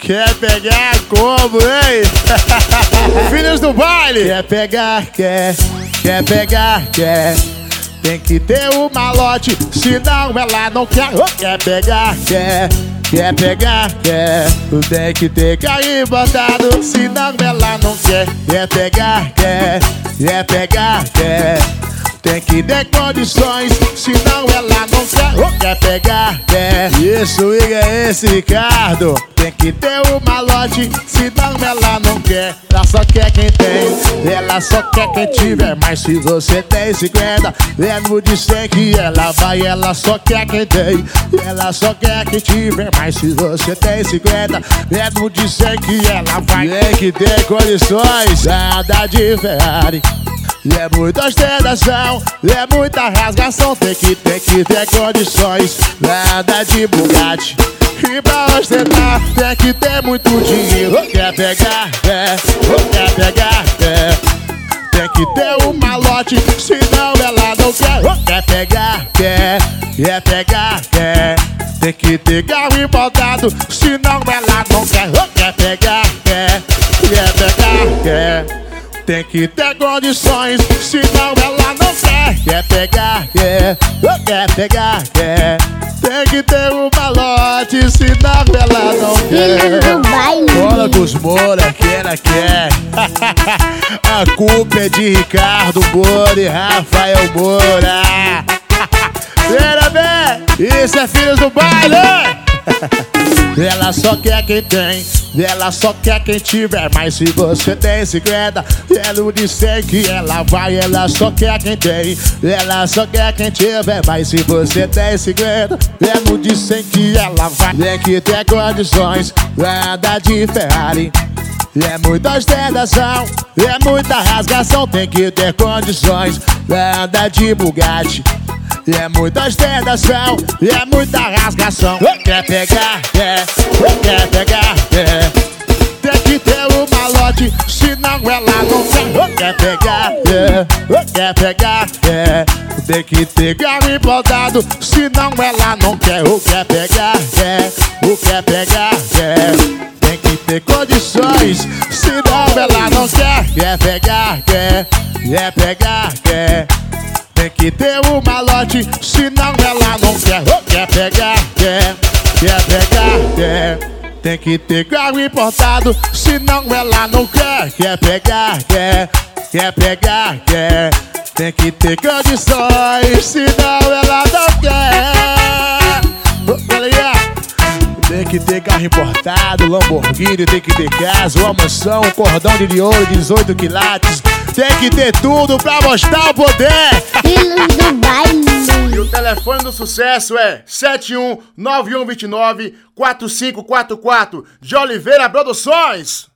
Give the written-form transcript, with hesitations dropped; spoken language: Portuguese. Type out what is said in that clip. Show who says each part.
Speaker 1: Quer pegar como, hein? Filhos do baile. Quer pegar, quer pegar, quer. Tem que ter o malote, senão ela não quer. Quer pegar, quer pegar, quer. Tem que ter carinho botado, senão ela não quer. Quer pegar, quer pegar, quer. Tem que ter condições, senão ela não quer. Quer pegar, quer. Isso, é esse Ricardo. Tem que ter o malote, senão ela não quer. Ela só quer quem tem, ela só quer quem tiver. Mas se você tem 50, lembro de 100 que ela vai. Ela só quer quem tem, ela só quer quem tiver. Mas se você tem 50, lembro de 100 que ela vai. Tem que ter condições, nada de Ferrari. E é muita ostentação, é muita rasgação. Tem que ter condições, nada de Bugatti. E pra ostentar tem que ter muito dinheiro. Quer pegar, quer pegar, quer. Tem que ter um malote, senão ela não quer. Quer pegar, quer pegar, quer. Tem que ter carro importado, senão ela não quer. Quer pegar, quer pegar, quer. Tem que ter condições, senão ela não quer. Quer pegar, quer pegar, quer. Tem que ter um malote, senão ela não quer. Bola com os Moura, que ela quer. A culpa é de Ricardo Moura e Rafael Moura. Pera bem, isso é Filhos do Baile. Ela só quer quem tem, ela só quer quem tiver. Mas se você tem 50, ela disse que ela vai. Ela só quer quem tem, ela só quer quem tiver. Mas se você tem 50, ela disse que ela vai. Tem que ter condições, nada de Ferrari. É muita ostentação, é muita rasgação. Tem que ter condições, nada de Bugatti. É muita ostentação, é muita rasgação. Quer pegar, quer pegar, quer. Tem que ter o malote, senão ela não quer. Quer pegar, quer pegar, quer. Tem que ter carro importado, senão ela não quer. Quer pegar, quer pegar, quer. Tem que ter condições, senão ela não quer. Quer pegar, quer pegar, quer. Tem que ter um malote, senão ela não quer. Quer pegar, quer pegar, quer. Tem que ter carro importado, senão ela não quer. Quer pegar, quer pegar, quer. Tem que ter condições, senão ela não quer. Tem que ter carro importado, Lamborghini, tem que ter casa, uma mansão, um cordão de ouro, 18 quilates. Tem que ter tudo pra mostrar o poder.
Speaker 2: Filhos do Baile.
Speaker 1: E o telefone do sucesso é 7191294544 de Oliveira Produções.